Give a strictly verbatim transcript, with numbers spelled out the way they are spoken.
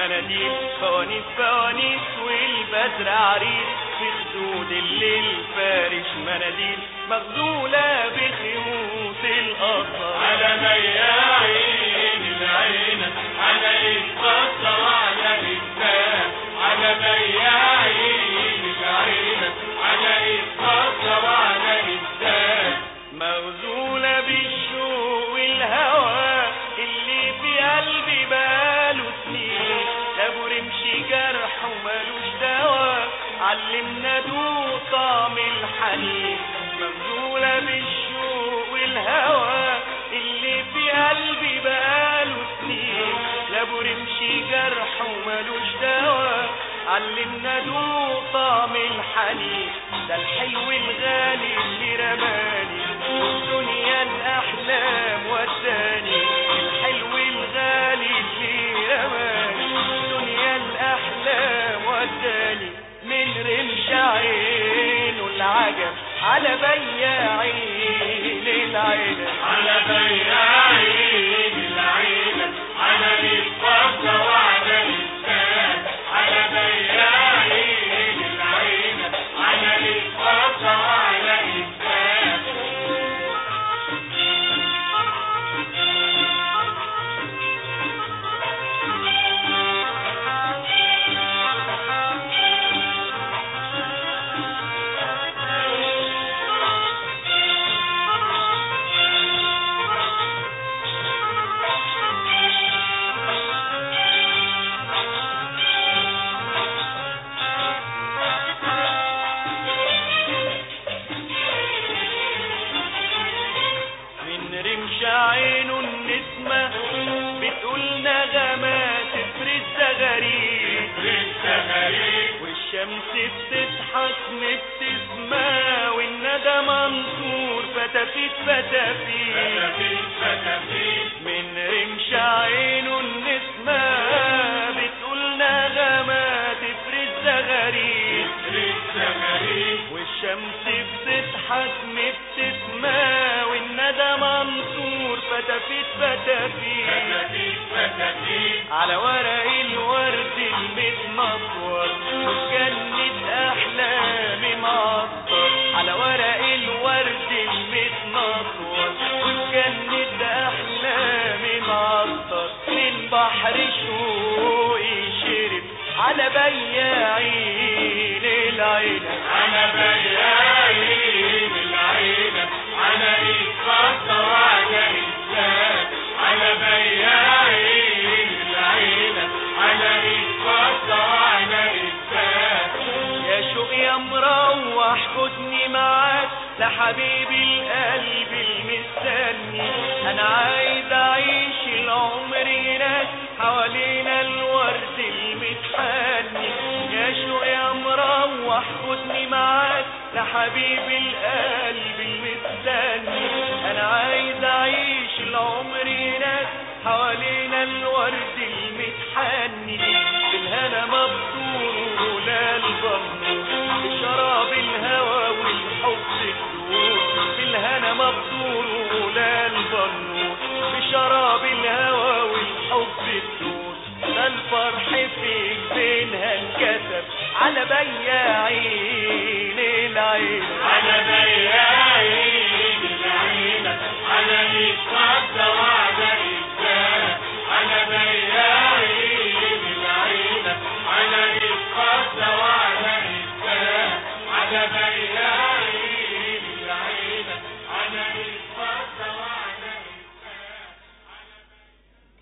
مناديل، فوانيس فوانيس والبدر عريس، في خدود الليل فارش مناديل مغزولة بخيوط القصر. على بياعين العينة على القصة وعلى الإسلام، على بياعين العينة على القصة وعلى الإسلام، مغزولة بالشوق والهوى اللي في قلبي بقاله سنين، ابو رمشي جرح ومالوش دوا علمنا دوق طعم الحنين. مغزولة بالشوق والهوى اللي في قلبي بقاله سنين، ابو رمشي جرح ومالوش دوا علمنا دوق طعم الحنين. ده الحلو الغالي اللي رماني والدنيا الأحلام وداني، الحلو الغالي اللي رماني والدنيا الأحلام وداني، من رمش عينه العجب على بياعين العينة، على بياعين العينة على القصة وعلى الإسلام، على بياعين العينة على القصة وعلى الإسلام. عينه النسمة بتقول نغمات تفرد زغاريد، والشمس بتضحك مبتسمة والندى منصور فتافيت فتافيت، من رمش عينه النسمة بتقول نغمات تفرد زغاريد، والشمس بتضحك مبتسمة والندى منصور فتافيت فتافيت، على ورق الورد المتنطور وجنة أحلامي معطر، على ورق الورد المتنطور وجنة أحلامي معطر، من بحر شوقي شرب على بياعين العينة، على بياعين العينة على القصة وعلى الإسلام، على بياعين العينة على القصة وعلى الإسلام. يا شوق يا مروح خدني معاك لحبيبي القلب المستني، انا عايز اعيش العمر هناك حوالينا الورد المتحني. يا شوق يا مروح خدني معاك لحبيبي القلب المستني، انا عايز اعيش العمر هناك حوالينا الورد المتحني، بالهنا مبطور ولا البنور بشراب الهوى والحب الدور، بالهنا مبطور ولا البنور بشراب الهوى والحب الدور، ده الفرح فيك بينها انكتب على بياعين